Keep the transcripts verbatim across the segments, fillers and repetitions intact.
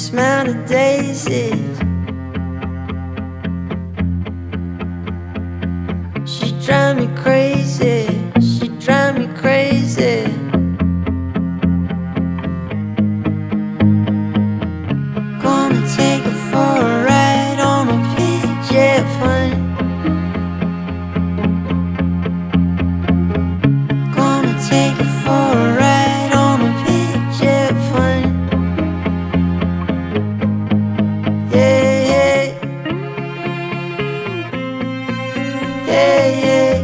smell the daisies. She drive me crazy, she drive me crazy. Gonna take her for a ride on a P J plane. Gonna take her for a ride on a P J plane. Yeah, yeah, yeah, yeah.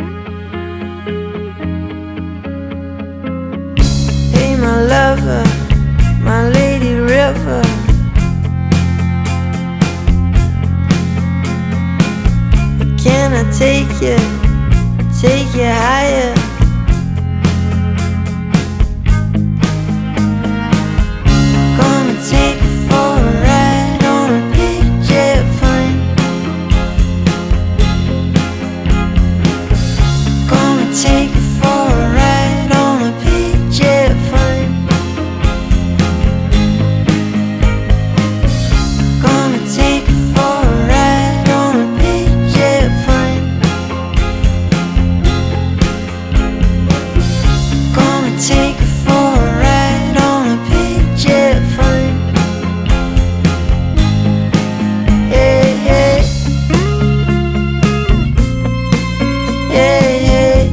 Hey, my lover, my lady river. Can I take you, take you higher? Gonna take you for a ride on a P J plane. Gonna take you for a ride on a P J plane. Gonna take you for a ride on a P J plane. Gonna take you for a ride on a P J plane. Yeah, yeah, yeah, yeah,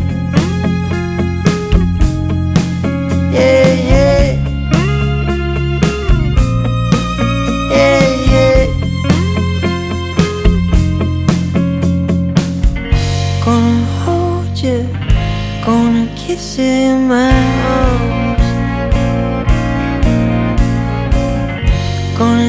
yeah, yeah, yeah, yeah. Gonna hold you, gonna kiss you in my arms. Gonna